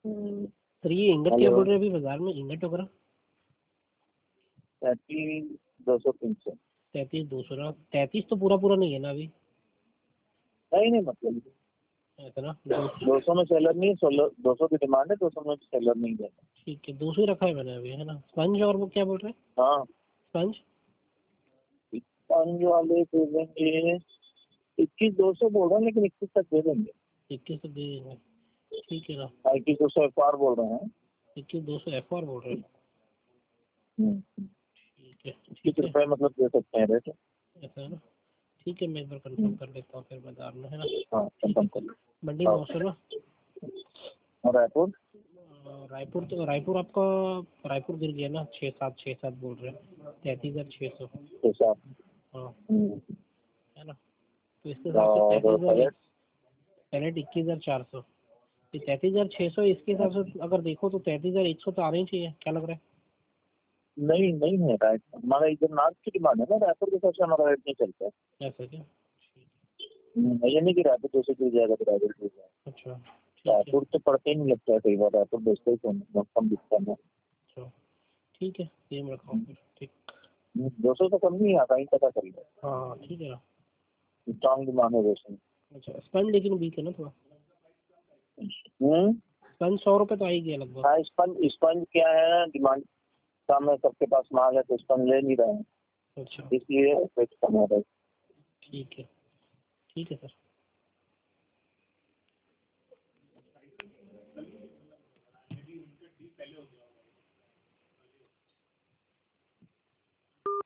Sir ये ingot क्या बोल रहे हैं अभी बाजार में, इंगट वगैरह? 33,200-300। 33,200 ना? 33 तो पूरा नहीं है ना अभी? नहीं मतलब ऐसा ना? 200 में सेलर नहीं, 200 की डिमांड है, 200 में सेलर नहीं है। ठीक है, 200 ही रखा है मैंने अभी, है ना? स्पंज और वो क्या बोल रहे हैं? हाँ स्पंज स्पंज वाले दे देंगे 21,200 बोल रहे हैं, लेकिन 21 तक दे देंगे। 21 तक दे देंगे, ठीक है ना? 21,200 FR बोल रहे हैं। 21,200 FR बोल रहे हैं, ठीक है 21 रुपये मतलब दे सकते हैं रेट। ऐसा है ना? ठीक है, मैं एक बार कंफर्म कर लेता हूँ फिर बाजार में, है ना? हाँ कंफर्म कर लो। मंडी में हो ना? और रायपुर? रायपुर आपका, रायपुर गिर गया ना, 6,7 बोल रहे हैं, 33,600। हाँ है ना? तो इसके हिसाब से 33,000, पैलेट 21,400, 33,600। इसके हिसाब से अगर देखो तो 33,100 तो आना ही चाहिए, क्या लग रहा है? नहीं है राइट, हमारा इधर नॉर्थ की डिमांड है ना, रायपुर के हिसाब से हमारा रेट नहीं चलता है। ऐसा क्या? ये नहीं कि रायपुर 200 गिर जाएगा तो रायपुर गिर जाएगा। अच्छा रायपुर तो पड़ते ही नहीं लगता है, कई बार रायपुर बेचते ही कम दिखता है। अच्छा ठीक है, सेम रखा फिर, ठीक। 200 तो कम नहीं आता, ही पता कर लो। हाँ ठीक है ना? स्ट्रॉन्ग डिमांड है वैसे। अच्छा स्पंज लेकिन वीक है ना थोड़ा? स्पंज 100 रुपये तो आ ही गया लगभग। हाँ स्पंज क्या है, डिमांड कम है, सबके पास माल है तो स्पंज ले नहीं रहे हैं, अच्छा इसलिए रेट कम हो रहा है। ठीक है सर।